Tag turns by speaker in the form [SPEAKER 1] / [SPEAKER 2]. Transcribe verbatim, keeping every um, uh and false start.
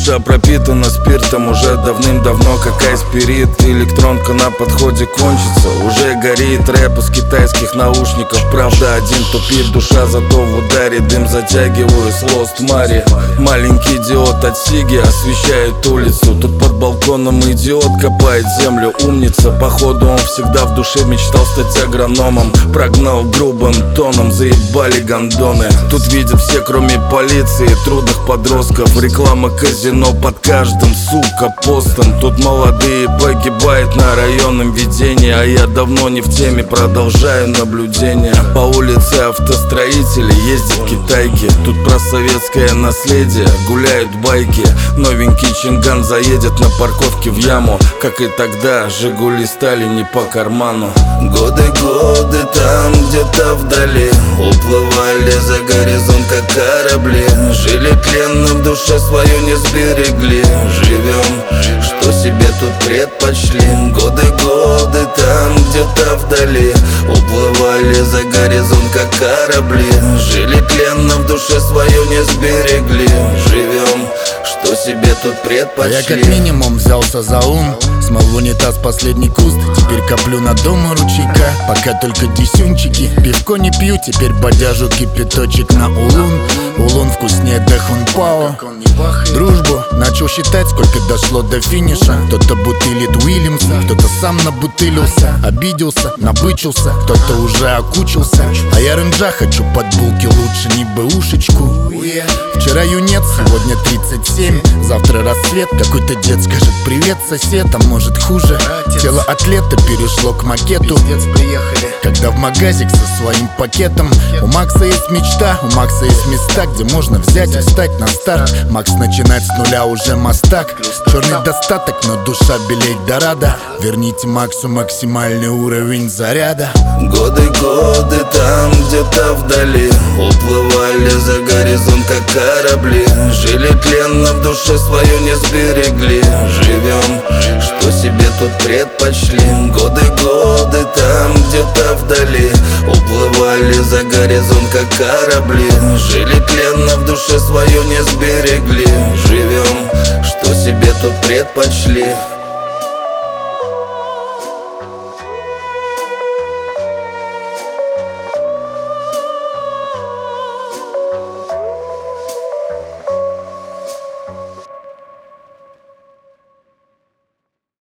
[SPEAKER 1] Душа пропитана спиртом уже давным-давно, как айспирит. Электронка на подходе кончится, уже горит рэп из китайских наушников. Правда, один тупит, душа зато в ударе. Дым затягиваю с Lost Мари. Маленький диод от Сиги освещает улицу. Тут под балконом идиот копает землю, умница. Походу он всегда в душе мечтал стать агрономом. Прогнал грубым тоном, заебали гондоны. Тут видят все, кроме полиции, трудных подростков. Реклама казино под каждым, сука, постом. Тут молодые погибают на районном ведении, а я давно не в теме, продолжаю наблюдение. По улице автостроители ездят китайки. Тут про советское наследие гуляют байки. Новенький Чинган заедет на парковке в яму. Как и тогда, Жигули стали не по карману.
[SPEAKER 2] Годы, годы там где-то вдали уплывали за горизонт, как корабли. Жили тленно, в душе свою не сберегли. Живем, что себе тут предпочли. Годы, годы там где-то вдали уплывали за горизонт, как корабли. Жили тленно, в душе свою не сберегли. Живем, что себе тут предпочли.
[SPEAKER 3] А я как минимум взялся за ум. Смыл в унитаз последний куст. Теперь коплю на дому ручейка. Пока только десюнчики. Пивко не пью, теперь бодяжу кипяточек на улун. Улун вкуснее Дэхун Пао. Дружбу начал считать, сколько дошло до финиша. Кто-то бутылит Уильямса, кто-то сам набутылился. Обиделся, набычился, кто-то уже окучился. А я рынжа хочу под булки, лучше не бэушечку. Вчера юнец, сегодня тридцать семь. Завтра рассвет, какой-то дед скажет привет, сосед, а может хуже. Тело атлета перешло к макету. Когда в магазик со своим пакетом. У Макса есть мечта, у Макса есть места, где можно взять и встать на старт. Макс начинает с нуля, уже мастак. Черный достаток, но душа белеет до рада. Верните Максу максимальный уровень заряда.
[SPEAKER 2] Годы, годы там где-то вдали уплывали за горизонт, как корабли. Жили тленно, в душе свою не сберегли. Живем, что себе тут предпочли. Годы, годы там где-то вдали уплывали за горизонт, как корабли. Жили тленно, в душе свою не сберегли. Живем, что себе тут предпочли.